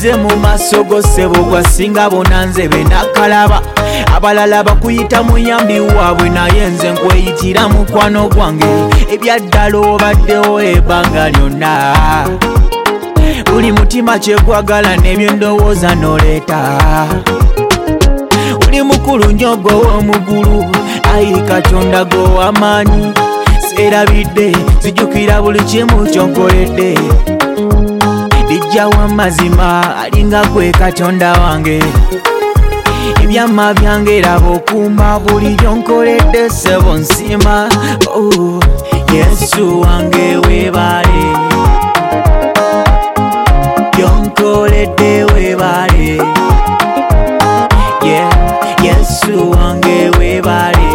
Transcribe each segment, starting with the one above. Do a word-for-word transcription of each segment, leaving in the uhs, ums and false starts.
nze mu maaso go ssebo gwasinga bonanze be nakalaba abalala bakuyita muyambi waabwe naye nze nkweyitira mukwano gwange ebyaddala obaddewo ebbanga lyonna buli mutima kyekwagala n'ebyendowooza noleeta uli mukulu nnyo gow'omugulu ayi Katonda gow'amaanyi seerabidde zijjukira buli kimu kyonkoledde lijja w'amazima alinga gwe Katonda wange ebyama byange raba okuuma buli byonkoledde ssebo nsima oh, Yesu wange weebale byonkoledde weebale yeah, Yesu wange weebale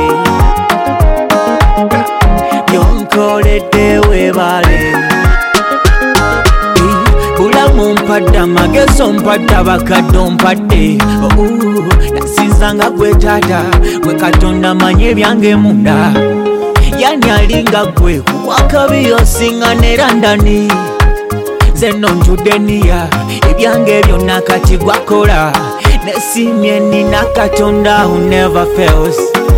byonkoledde weebale bulamu mpadde amagezi ompadde abakadde ompadde nasinzanga gwe taata gwe Katonda manye ebyange munda yani alinga gwe kuwakabi osinga nera ndani nze nno njudde niya ebyange byonna kati gwakola nesimye nina Katonda who never fails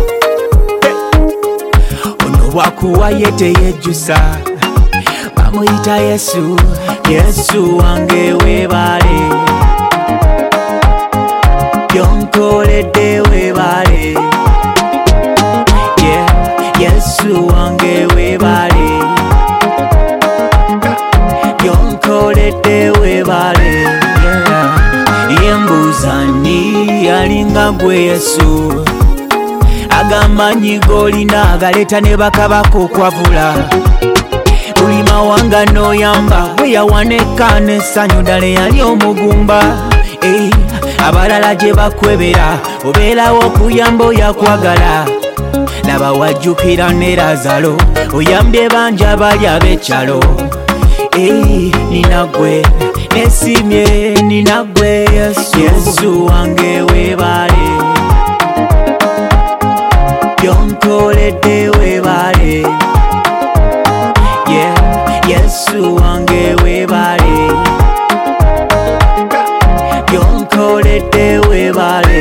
ono bwakuwa ye teyejjusa bamuyita Yesu Yesu wange weebale byonkoledde weebale yeah, Yesu wange weebale byonkoledde weebale yeah. Yembuuza nni alinga gwe Yesu agamba nyigo olina agaleeta ne bakabaka okwavula buli mawanga n'oyamba bwe yawanika n'essanyu ddala yali omugumba hey, abalala gye bakwebera obeerawo okuyamba oyakwagala laba wajjukira ne Lazalo oyambye bangi abali ab'ekyalo hey, nina gwe nesimye nina gwe Yesu Yesu wange weebale byonkoledde weebale yeah, Yesu wange weebale byonkoledde weebale